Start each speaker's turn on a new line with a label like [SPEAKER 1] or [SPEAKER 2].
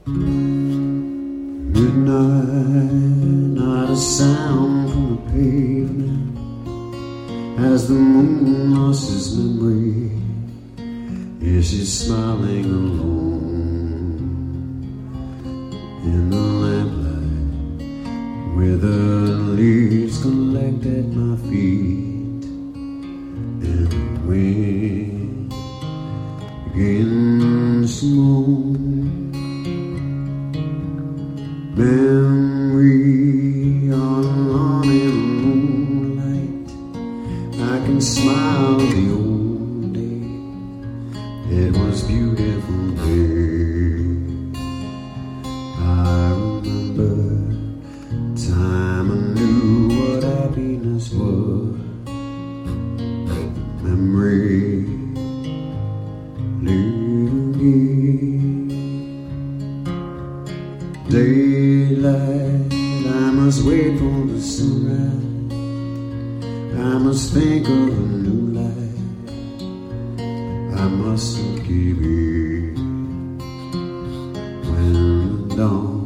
[SPEAKER 1] Midnight, not a sound from the pavement as the moon lost its memory. Is she smiling alone in the lamplight with the leaves collect at my feet, and the wind begins to moan. Memory on in the moonlight, I can smile the old day. It was beautiful day. I remember time I knew what happiness was. Memory, little daylight, I must wait for the sunrise. I must think of a new life. I mustn't give in when the dawn